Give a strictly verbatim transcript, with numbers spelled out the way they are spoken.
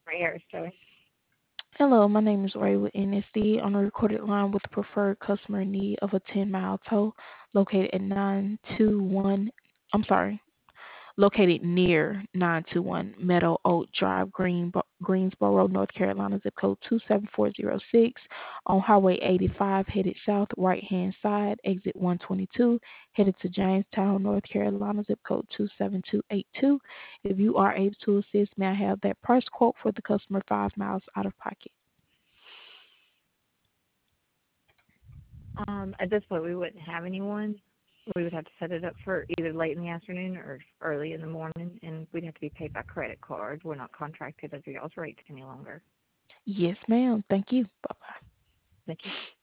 Harris Joey. Hello, my name is Ray with N S D on a recorded line with the preferred customer in need of a ten mile tow located at nine two one, I'm sorry, located near nine two one Meadow Oak Drive, Green, Greensboro, North Carolina, zip code two seven four zero six, on Highway eighty-five, headed south, right hand side, exit one twenty-two, headed to Jamestown, North Carolina, zip code two seven two eight two. If you are able to assist, may I have that price quote for the customer five miles out of pocket? Um, at this point, we wouldn't have anyone. We would have to set it up for either late in the afternoon or early in the morning, and we'd have to be paid by credit card. We're not contracted under y'all's rates any longer. Yes, ma'am. Thank you. Bye bye. Thank you.